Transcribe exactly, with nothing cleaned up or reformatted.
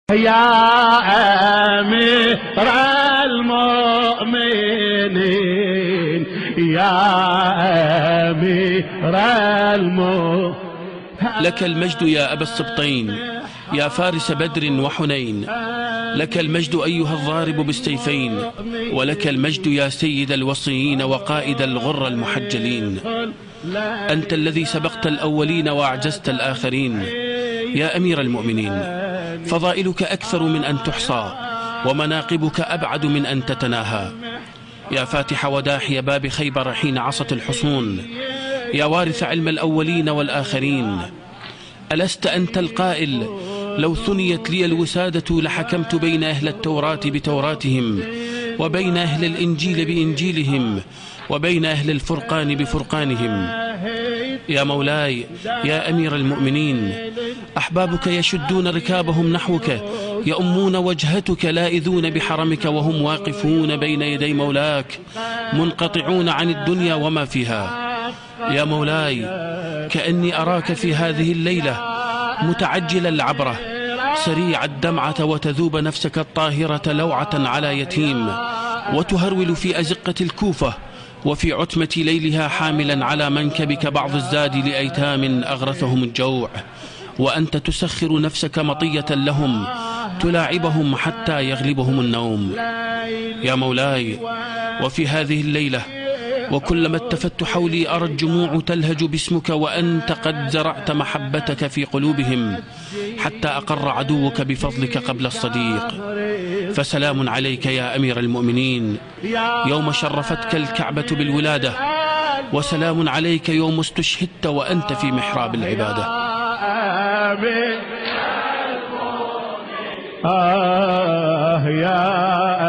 يا أمير المؤمنين يا أمير المؤمنين. لك المجد يا أبا السبطين يا فارس بدر وحنين، لك المجد أيها الضارب بالسيفين، ولك المجد يا سيد الوصيين وقائد الغر المحجلين. أنت الذي سبقت الأولين وأعجزت الآخرين يا أمير المؤمنين، فضائلك أكثر من أن تحصى ومناقبك أبعد من أن تتناهى. يا فاتح وداحي باب خيبر حين عصت الحصون، يا وارث علم الأولين والآخرين. ألست أنت القائل لو ثنيت لي الوسادة لحكمت بين أهل التوراة بتوراتهم، وبين أهل الإنجيل بإنجيلهم، وبين أهل الفرقان بفرقانهم. يا مولاي يا أمير المؤمنين، أحبابك يشدون ركابهم نحوك، يؤمون وجهتك لائذون بحرمك، وهم واقفون بين يدي مولاك منقطعون عن الدنيا وما فيها. يا مولاي كأني أراك في هذه الليلة متعجل العبرة سريع الدمعة، وتذوب نفسك الطاهرة لوعة على يتيم، وتهرول في أزقة الكوفة وفي عتمة ليلها حاملا على منكبك بعض الزاد لأيتام أغرثهم الجوع، وأنت تسخر نفسك مطية لهم تلاعبهم حتى يغلبهم النوم. يا مولاي وفي هذه الليلة وكلما اتفت حولي أرى الجموع تلهج باسمك، وأنت قد زرعت محبتك في قلوبهم حتى أقر عدوك بفضلك قبل الصديق. فسلام عليك يا أمير المؤمنين يوم شرفتك الكعبة بالولادة، وسلام عليك يوم استشهدت وأنت في محراب العبادة. آه يا